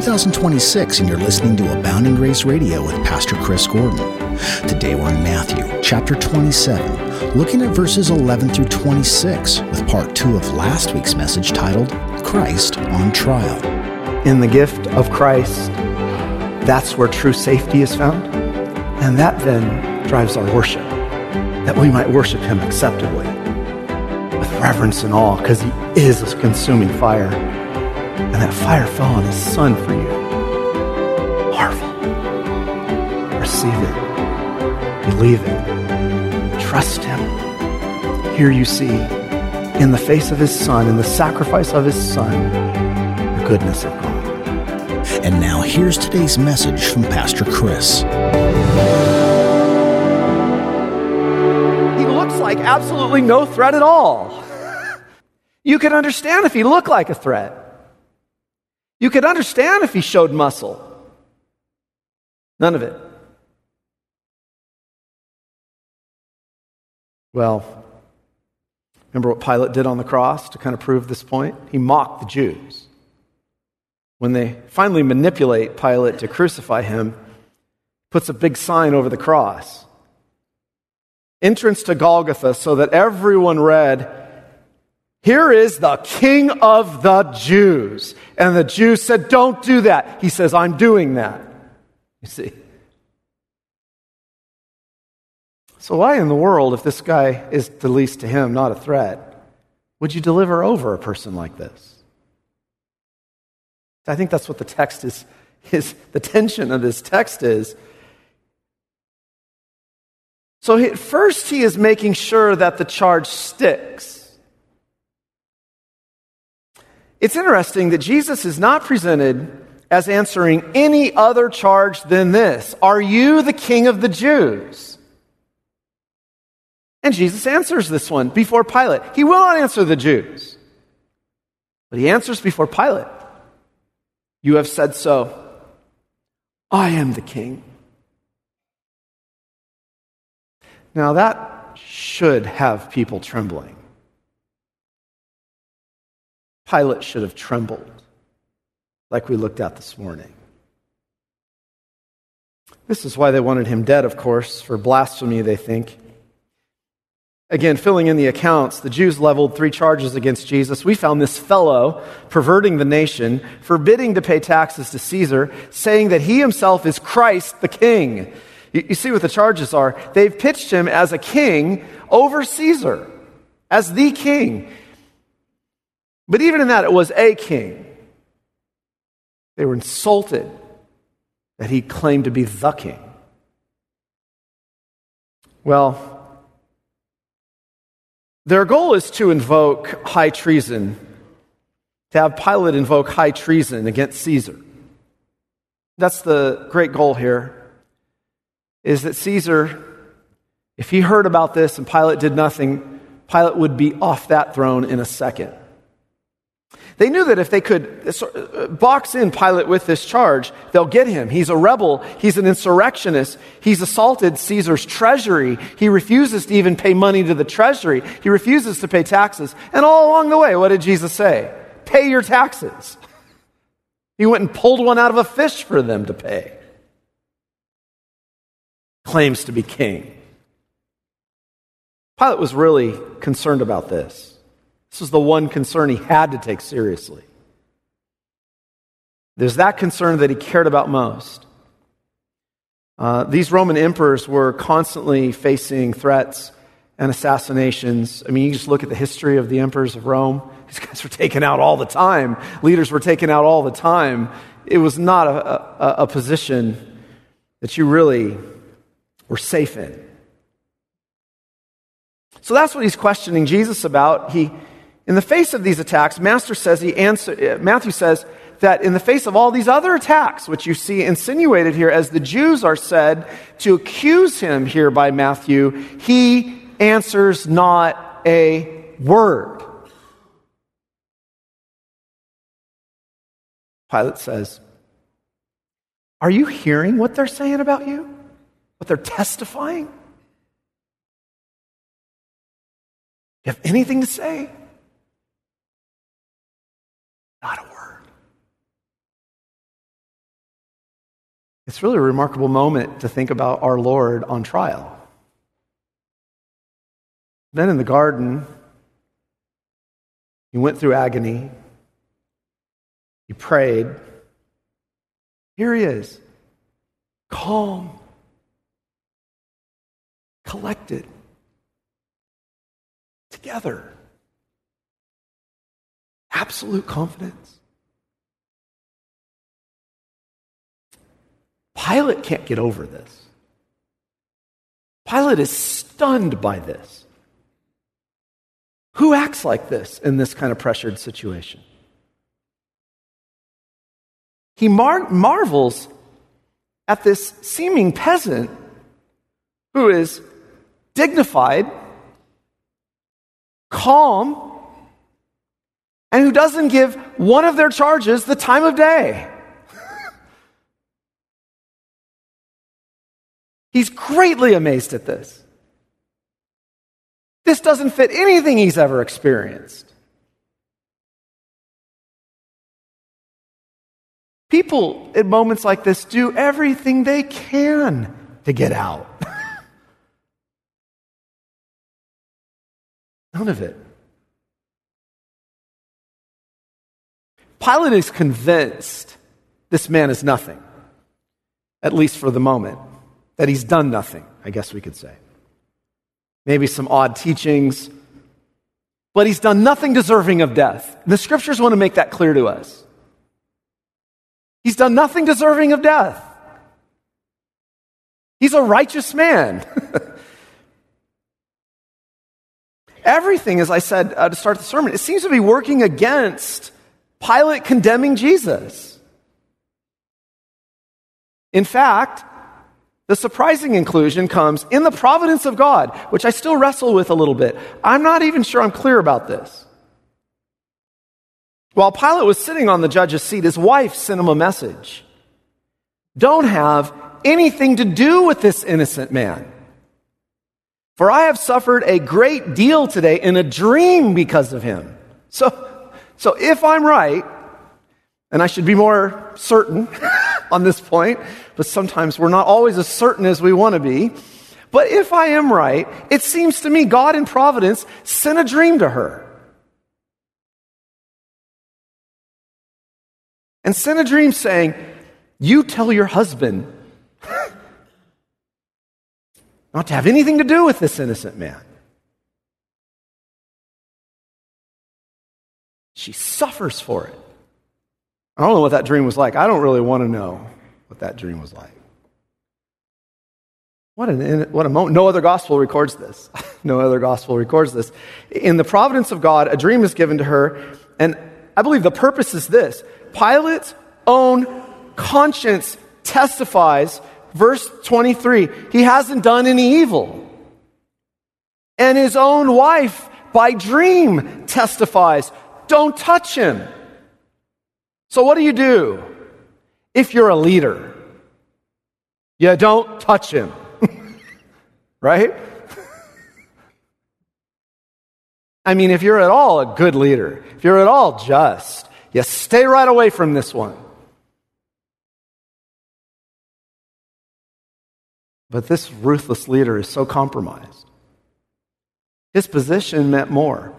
2026, and you're listening to Abounding Grace Radio with Pastor Chris Gordon. Today we're in Matthew chapter 27, looking at verses 11 through 26, with part 2 of last week's message titled, Christ on Trial. In the gift of Christ, that's where true safety is found. And that then drives our worship, that we might worship Him acceptably, with reverence and awe, because He is a consuming fire. And that fire fell on His Son for you. Marvel. Receive it. Believe it. Trust Him. Here you see, in the face of His Son, in the sacrifice of His Son, the goodness of God. And now here's today's message from Pastor Chris. He looks like absolutely no threat at all. You could understand if He looked like a threat. You could understand if He showed muscle. None of it. Well, remember what Pilate did on the cross to kind of prove this point? He mocked the Jews. When they finally manipulate Pilate to crucify Him, puts a big sign over the cross. Entrance to Golgotha, so that everyone read, "Here is the King of the Jews." And the Jews said, "Don't do that." He says, "I'm doing that." You see. So why in the world, if this guy is, at least to him, not a threat, would you deliver over a person like this? I think that's what the text is the tension of this text is. So first he is making sure that the charge sticks. It's interesting that Jesus is not presented as answering any other charge than this. Are you the King of the Jews? And Jesus answers this one before Pilate. He will not answer the Jews, but he answers before Pilate. You have said so. I am the King. Now that should have people trembling. Pilate should have trembled, like we looked at this morning. This is why they wanted Him dead, of course, for blasphemy, they think. Again, filling in the accounts, the Jews leveled 3 charges against Jesus. We found this fellow perverting the nation, forbidding to pay taxes to Caesar, saying that he himself is Christ the King. You see what the charges are. They've pitched Him as a king over Caesar, as the king. But even in that, it was a king. They were insulted that He claimed to be the king. Well, their goal is to invoke high treason, to have Pilate invoke high treason against Caesar. That's the great goal here, is that Caesar, if he heard about this and Pilate did nothing, Pilate would be off that throne in a second. They knew that if they could box in Pilate with this charge, they'll get him. He's a rebel. He's an insurrectionist. He's assaulted Caesar's treasury. He refuses to even pay money to the treasury. He refuses to pay taxes. And all along the way, what did Jesus say? Pay your taxes. He went and pulled one out of a fish for them to pay. Claims to be king. Pilate was really concerned about this. This was the one concern he had to take seriously. There's that concern that he cared about most. These Roman emperors were constantly facing threats and assassinations. I mean, you just look at the history of the emperors of Rome. These guys were taken out all the time. Leaders were taken out all the time. It was not a position that you really were safe in. So that's what he's questioning Jesus about. In the face of these attacks, Matthew says that in the face of all these other attacks, which you see insinuated here as the Jews are said to accuse him here by Matthew, he answers not a word. Pilate says, "Are you hearing what they're saying about you? What they're testifying? You have anything to say?" Not a word. It's really a remarkable moment to think about our Lord on trial. Then in the garden, he went through agony. He prayed. Here he is, calm, collected, together. Absolute confidence. Pilate can't get over this. Pilate is stunned by this. Who acts like this in this kind of pressured situation? He marvels at this seeming peasant who is dignified, calm, and who doesn't give one of their charges the time of day. He's greatly amazed at this. This doesn't fit anything he's ever experienced. People at moments like this do everything they can to get out. None of it. Pilate is convinced this man is nothing, at least for the moment, that he's done nothing, I guess we could say. Maybe some odd teachings, but he's done nothing deserving of death. The scriptures want to make that clear to us. He's done nothing deserving of death. He's a righteous man. Everything, as I said to start the sermon, it seems to be working against Pilate condemning Jesus. In fact, the surprising conclusion comes in the providence of God, which I still wrestle with a little bit. I'm not even sure I'm clear about this. While Pilate was sitting on the judge's seat, his wife sent him a message. Don't have anything to do with this innocent man. For I have suffered a great deal today in a dream because of him. So if I'm right, and I should be more certain on this point, but sometimes we're not always as certain as we want to be. But if I am right, it seems to me God in providence sent a dream to her. And sent a dream saying, you tell your husband not to have anything to do with this innocent man. She suffers for it. I don't know what that dream was like. I don't really want to know what that dream was like. What a moment. No other gospel records this. No other gospel records this. In the providence of God, a dream is given to her, and I believe the purpose is this. Pilate's own conscience testifies, verse 23, he hasn't done any evil. And his own wife, by dream, testifies, don't touch him. So what do? If you're a leader, you don't touch him. Right? I mean, if you're at all a good leader, if you're at all just, you stay right away from this one. But this ruthless leader is so compromised. His position meant more.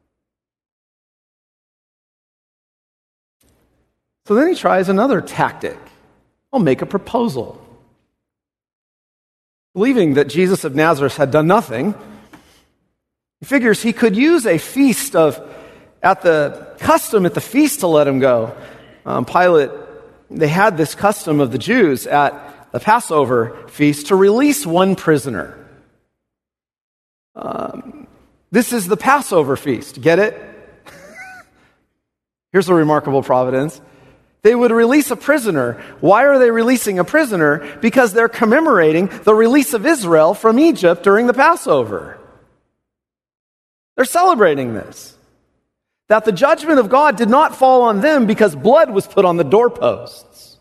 So then he tries another tactic. I'll make a proposal. Believing that Jesus of Nazareth had done nothing, he figures he could use a feast at the feast to let him go. Pilate, they had this custom of the Jews at the Passover feast to release one prisoner. This is the Passover feast. Get it? Here's a remarkable providence. They would release a prisoner. Why are they releasing a prisoner? Because they're commemorating the release of Israel from Egypt during the Passover. They're celebrating this. That the judgment of God did not fall on them because blood was put on the doorposts.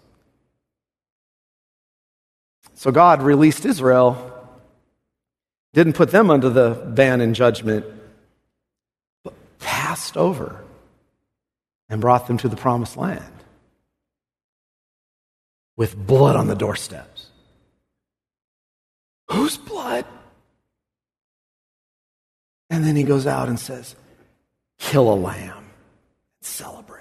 So God released Israel, didn't put them under the ban and judgment, but passed over and brought them to the promised land. with blood on the doorsteps. Whose blood? And then he goes out and says, kill a lamb and celebrate.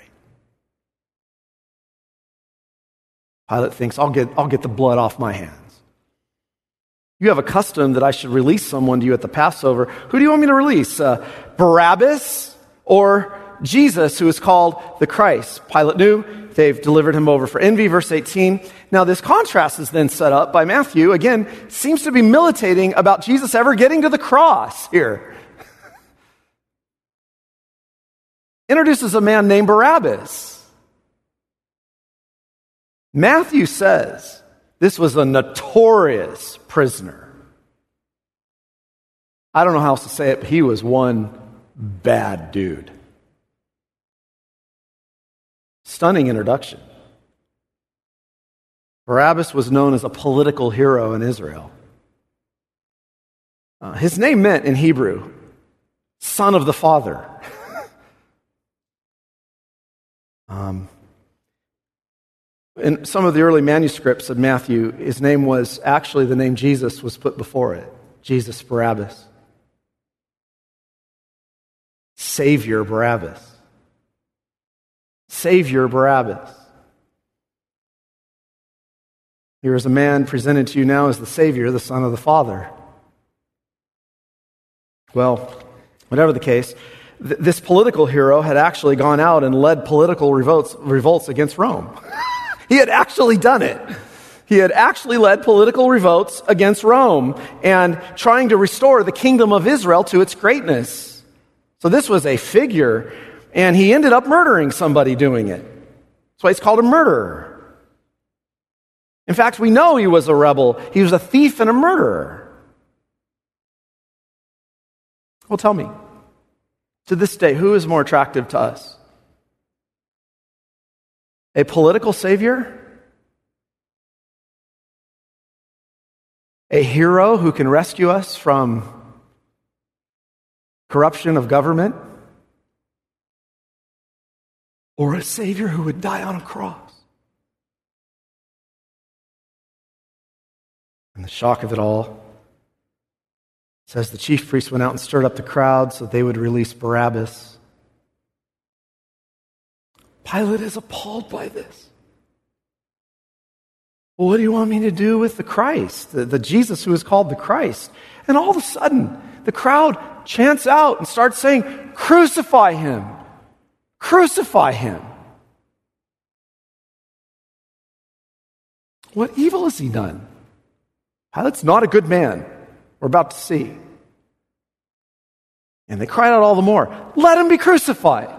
Pilate thinks, I'll get the blood off my hands. You have a custom that I should release someone to you at the Passover. Who do you want me to release? Barabbas or Jesus, who is called the Christ? Pilate knew. They've delivered him over for envy. Verse 18. Now this contrast is then set up by Matthew. Again, seems to be militating about Jesus ever getting to the cross here. Introduces a man named Barabbas. Matthew says this was a notorious prisoner. I don't know how else to say it, but he was one bad dude. Stunning introduction. Barabbas was known as a political hero in Israel. His name meant in Hebrew, son of the Father. In some of the early manuscripts of Matthew, his name was actually the name Jesus was put before it. Jesus Barabbas. Savior Barabbas. Savior Barabbas. Here is a man presented to you now as the Savior, the Son of the Father. Well, whatever the case, this political hero had actually gone out and led political revolts against Rome. He had actually done it. He had actually led political revolts against Rome and trying to restore the kingdom of Israel to its greatness. So this was a figure, and he ended up murdering somebody doing it. That's why he's called a murderer. In fact, we know he was a rebel. He was a thief and a murderer. Well, tell me, to this day, who is more attractive to us? A political savior? A hero who can rescue us from corruption of government? Or a savior who would die on a cross? And the shock of it all says the chief priests went out and stirred up the crowd so they would release Barabbas. Pilate is appalled by this. Well, what do you want me to do with the Christ, the Jesus who is called the Christ? And all of a sudden, the crowd chants out and starts saying, crucify him! Crucify him! What evil has he done? Pilate's not a good man. We're about to see. And they cried out all the more, let him be crucified!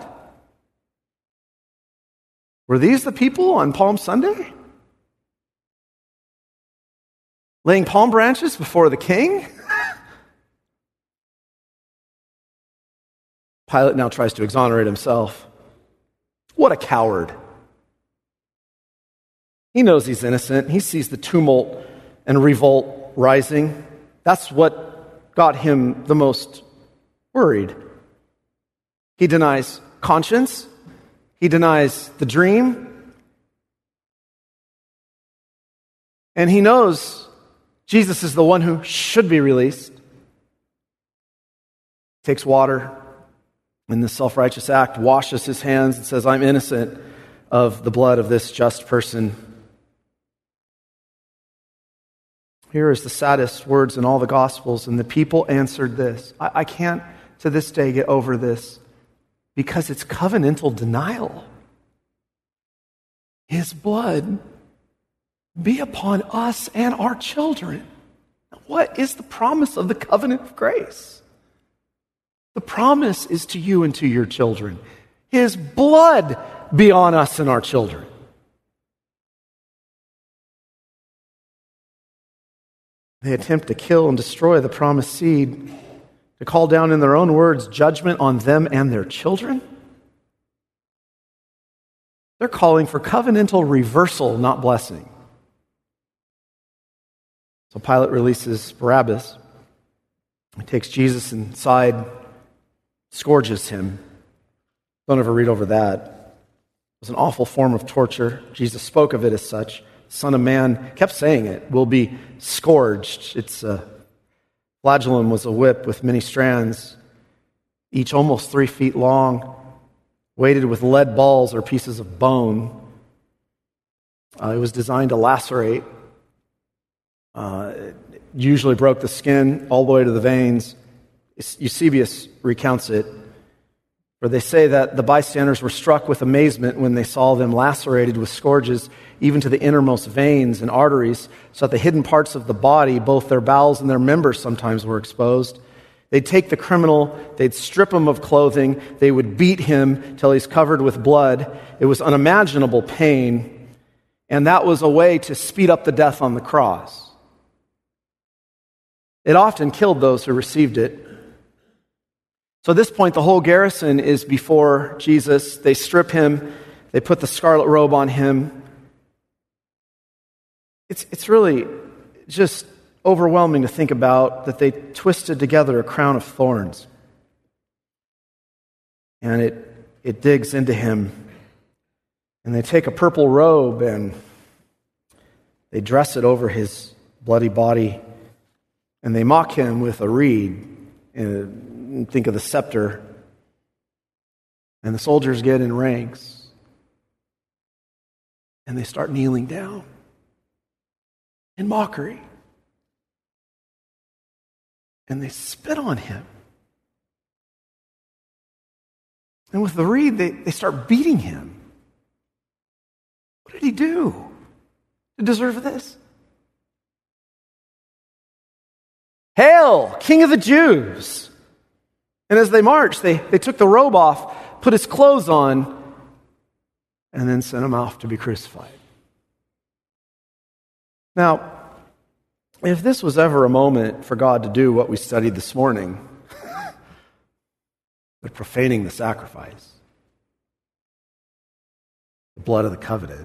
Were these the people on Palm Sunday? Laying palm branches before the king? Pilate now tries to exonerate himself. What a coward. He knows he's innocent. He sees the tumult and revolt rising. That's what got him the most worried. He denies conscience. He denies the dream. And he knows Jesus is the one who should be released. Takes water in the self-righteous act, washes his hands and says, I'm innocent of the blood of this just person. Here is the saddest words in all the Gospels, and the people answered this. I can't to this day get over this. Because it's covenantal denial. His blood be upon us and our children. What is the promise of the covenant of grace? The promise is to you and to your children. His blood be on us and our children. They attempt to kill and destroy the promised seed, to call down in their own words judgment on them and their children. They're calling for covenantal reversal, not blessing. So Pilate releases Barabbas. He takes Jesus inside, scourges him. Don't ever read over that. It was an awful form of torture. Jesus spoke of it as such. Son of Man, kept saying it, will be scourged. Its flagellum was a whip with many strands, each almost 3 feet long, weighted with lead balls or pieces of bone. It was designed to lacerate. It usually broke the skin all the way to the veins. Eusebius recounts it, where they say that the bystanders were struck with amazement when they saw them lacerated with scourges, even to the innermost veins and arteries, so that the hidden parts of the body, both their bowels and their members, sometimes were exposed. They'd take the criminal, they'd strip him of clothing, they would beat him till he's covered with blood. It was unimaginable pain, and that was a way to speed up the death on the cross. It often killed those who received it. So at this point, the whole garrison is before Jesus. They strip him, they put the scarlet robe on him. It's really just overwhelming to think about that they twisted together a crown of thorns. And it digs into him. And they take a purple robe and they dress it over his bloody body. And they mock him with a reed. And think of the scepter. And the soldiers get in ranks. And they start kneeling down in mockery. And they spit on him. And with the reed, they start beating him. What did he do to deserve this? Hail, King of the Jews! And as they marched, they took the robe off, put his clothes on, and then sent him off to be crucified. Now, if this was ever a moment for God to do what we studied this morning, but profaning the sacrifice, the blood of the covenant,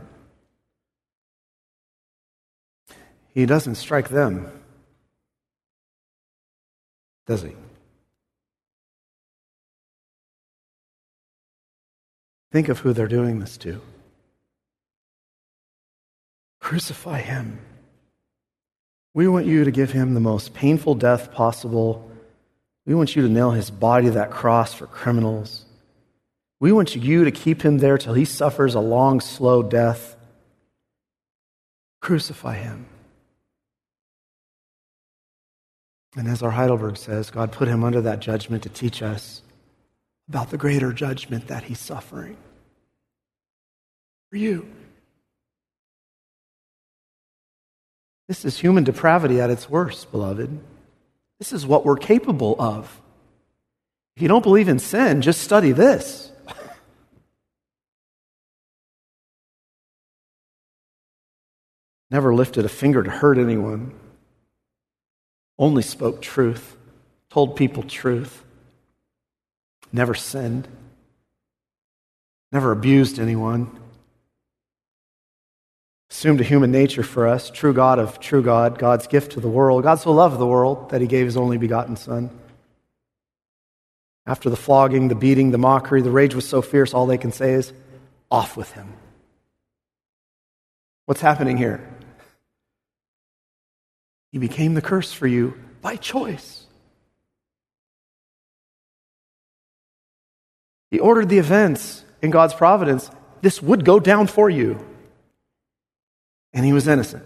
he doesn't strike them, does he? Think of who they're doing this to. Crucify him. We want you to give him the most painful death possible. We want you to nail his body to that cross for criminals. We want you to keep him there till he suffers a long, slow death. Crucify him. And as our Heidelberg says, God put him under that judgment to teach us about the greater judgment that he's suffering for you. This is human depravity at its worst, beloved. This is what we're capable of. If you don't believe in sin, just study this. Never lifted a finger to hurt anyone. Only spoke truth. Told people truth. Never sinned. Never abused anyone. Assumed a human nature for us, true God of true God, God's gift to the world. God so loved the world that he gave his only begotten Son. After the flogging, the beating, the mockery, the rage was so fierce, all they can say is, off with him. What's happening here? He became the curse for you by choice. He ordered the events in God's providence. This would go down for you. And he was innocent.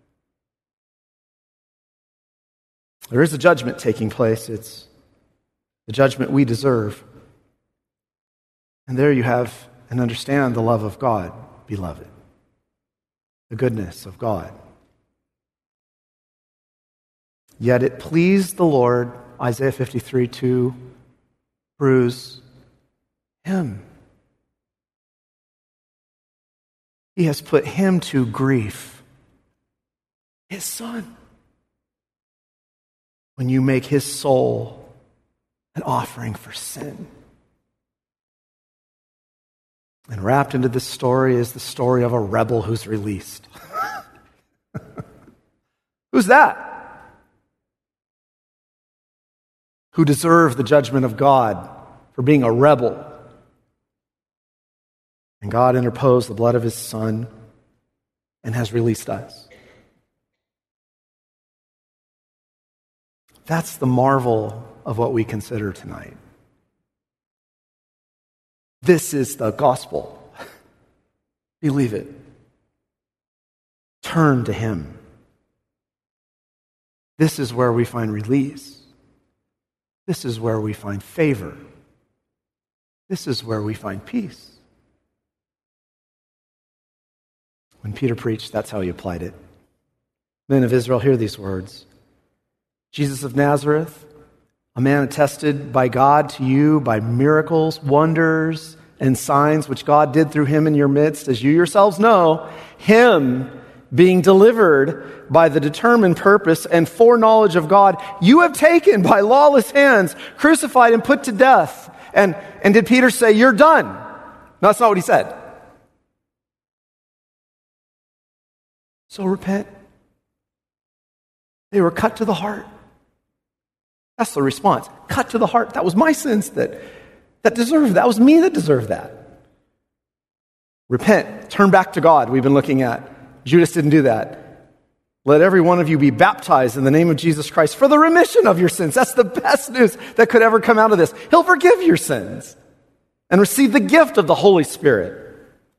There is a judgment taking place. It's the judgment we deserve. And there you have and understand the love of God, beloved. The goodness of God. Yet it pleased the Lord, Isaiah 53, to bruise him. He has put him to grief. His Son. When you make his soul an offering for sin. And wrapped into this story is the story of a rebel who's released. Who's that? Who deserved the judgment of God for being a rebel. And God interposed the blood of his Son and has released us. That's the marvel of what we consider tonight. This is the gospel. Believe it. Turn to him. This is where we find release. This is where we find favor. This is where we find peace. When Peter preached, that's how he applied it. Men of Israel, hear these words. Jesus of Nazareth, a man attested by God to you by miracles, wonders, and signs which God did through him in your midst, as you yourselves know, him being delivered by the determined purpose and foreknowledge of God, you have taken by lawless hands, crucified and put to death. And did Peter say, you're done? No, that's not what he said. So repent. They were cut to the heart. That's the response. Cut to the heart. That was my sins that deserved. That was me that deserved that. Repent. Turn back to God. We've been looking at. Judas didn't do that. Let every one of you be baptized in the name of Jesus Christ for the remission of your sins. That's the best news that could ever come out of this. He'll forgive your sins and receive the gift of the Holy Spirit.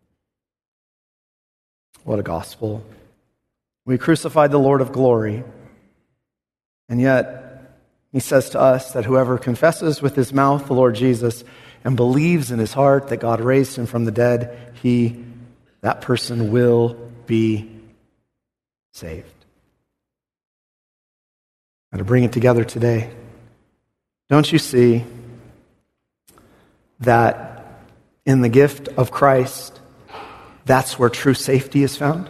What a gospel. We crucified the Lord of glory, and yet he says to us that whoever confesses with his mouth the Lord Jesus and believes in his heart that God raised him from the dead, that person will be saved. And to bring it together today, don't you see that in the gift of Christ, that's where true safety is found?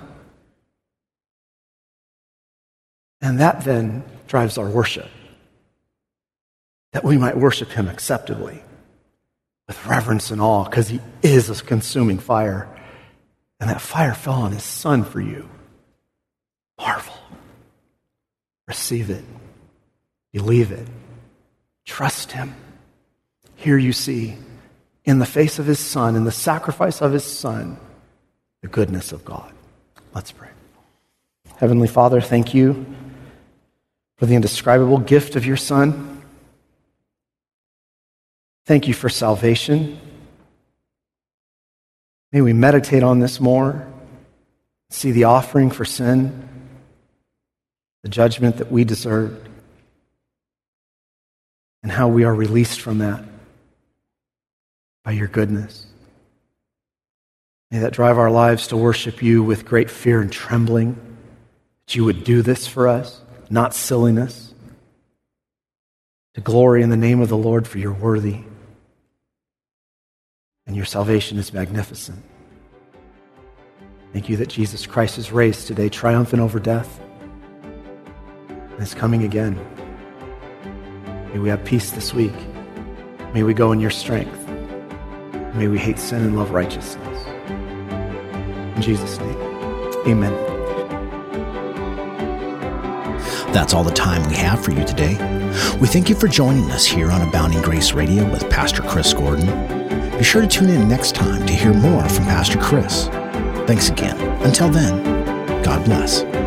And that then drives our worship. That we might worship him acceptably, with reverence and awe, because he is a consuming fire. And that fire fell on his Son for you. Marvel. Receive it. Believe it. Trust him. Here you see, in the face of his Son, in the sacrifice of his Son, the goodness of God. Let's pray. Heavenly Father, thank you for the indescribable gift of your Son. Thank you for salvation. May we meditate on this more, see the offering for sin, the judgment that we deserved, and how we are released from that by your goodness. May that drive our lives to worship you with great fear and trembling, that you would do this for us, not silliness, to glory in the name of the Lord, for you're worthy. And your salvation is magnificent. Thank you that Jesus Christ is raised today, triumphant over death, and is coming again. May we have peace this week. May we go in your strength. May we hate sin and love righteousness. In Jesus' name, amen. That's all the time we have for you today. We thank you for joining us here on Abounding Grace Radio with Pastor Chris Gordon. Be sure to tune in next time to hear more from Pastor Chris. Thanks again. Until then, God bless.